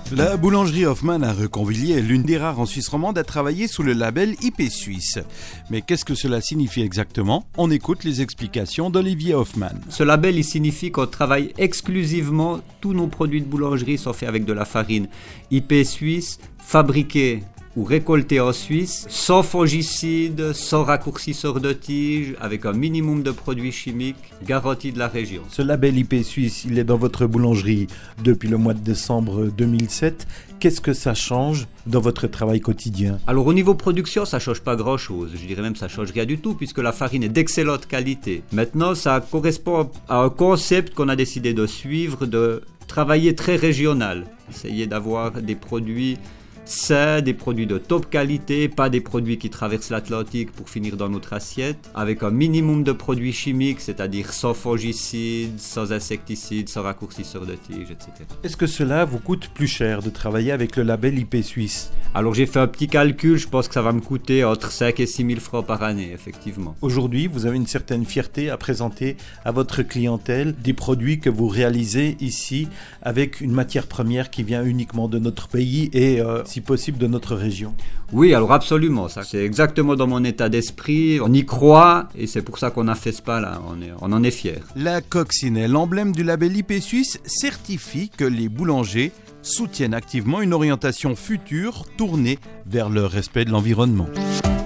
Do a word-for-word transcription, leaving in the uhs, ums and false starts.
La boulangerie Hoffmann à Reconvilliers est l'une des rares en Suisse romande à travailler sous le label I P Suisse. Mais qu'est-ce que cela signifie exactement ? On écoute les explications d'Olivier Hoffmann. Ce label, il signifie qu'on travaille exclusivement, tous nos produits de boulangerie sont faits avec de la farine I P Suisse, fabriquée ou récoltée en Suisse, sans fongicides, sans raccourcisseurs de tige, avec un minimum de produits chimiques garantis de la région. Ce label I P Suisse, il est dans votre boulangerie depuis le mois de décembre deux mille sept. Qu'est-ce que ça change dans votre travail quotidien ? Alors au niveau production, ça ne change pas grand-chose. Je dirais même que ça ne change rien du tout, puisque la farine est d'excellente qualité. Maintenant, ça correspond à un concept qu'on a décidé de suivre, de travailler très régional. Essayer d'avoir des produits sains, des produits de top qualité, pas des produits qui traversent l'Atlantique pour finir dans notre assiette, avec un minimum de produits chimiques, c'est-à-dire sans fongicides, sans insecticides, sans raccourcisseurs de tige, et cetera. Est-ce que cela vous coûte plus cher de travailler avec le label I P Suisse ? Alors j'ai fait un petit calcul, je pense que ça va me coûter entre cinq et six mille francs par année, effectivement. Aujourd'hui, vous avez une certaine fierté à présenter à votre clientèle des produits que vous réalisez ici avec une matière première qui vient uniquement de notre pays et euh, si possible de notre région. Oui, alors absolument, ça c'est exactement dans mon état d'esprit, on y croit et c'est pour ça qu'on a fait ce pas-là, on, est, on en est fiers. La coccinelle, l'emblème du label I P Suisse, certifie que les boulangers soutiennent activement une orientation future tournée vers le respect de l'environnement.